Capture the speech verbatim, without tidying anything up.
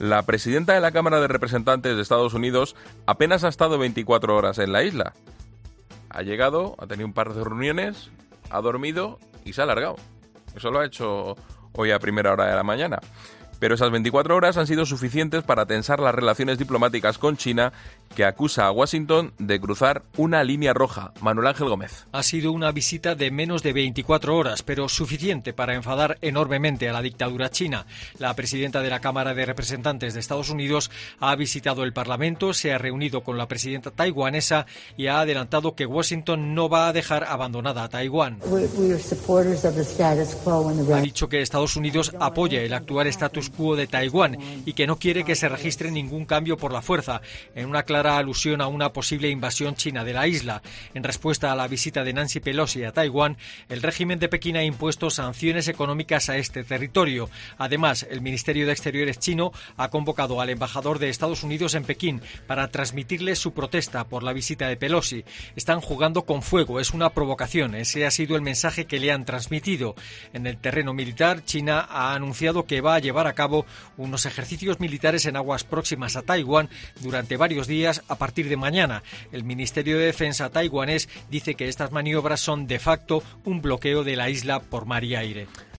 La presidenta de la Cámara de Representantes de Estados Unidos apenas ha estado veinticuatro horas en la isla. Ha llegado, ha tenido un par de reuniones, ha dormido y se ha alargado. Eso lo ha hecho hoy a primera hora de la mañana. Pero esas veinticuatro horas han sido suficientes para tensar las relaciones diplomáticas con China, que acusa a Washington de cruzar una línea roja. Manuel Ángel Gómez. Ha sido una visita de menos de veinticuatro horas, pero suficiente para enfadar enormemente a la dictadura china. La presidenta de la Cámara de Representantes de Estados Unidos ha visitado el Parlamento, se ha reunido con la presidenta taiwanesa y ha adelantado que Washington no va a dejar abandonada a Taiwán. Ha dicho que Estados Unidos apoya el actual status quo de Taiwán y que no quiere que se registre ningún cambio por la fuerza, en una clara alusión a una posible invasión china de la isla. En respuesta a la visita de Nancy Pelosi a Taiwán, el régimen de Pekín ha impuesto sanciones económicas a este territorio. Además, el Ministerio de Exteriores chino ha convocado al embajador de Estados Unidos en Pekín para transmitirle su protesta por la visita de Pelosi. Están jugando con fuego, es una provocación. Ese ha sido el mensaje que le han transmitido. En el terreno militar, China ha anunciado que va a llevar a cabo unos ejercicios militares en aguas próximas a Taiwán durante varios días a partir de mañana. El Ministerio de Defensa taiwanés dice que estas maniobras son de facto un bloqueo de la isla por mar y aire.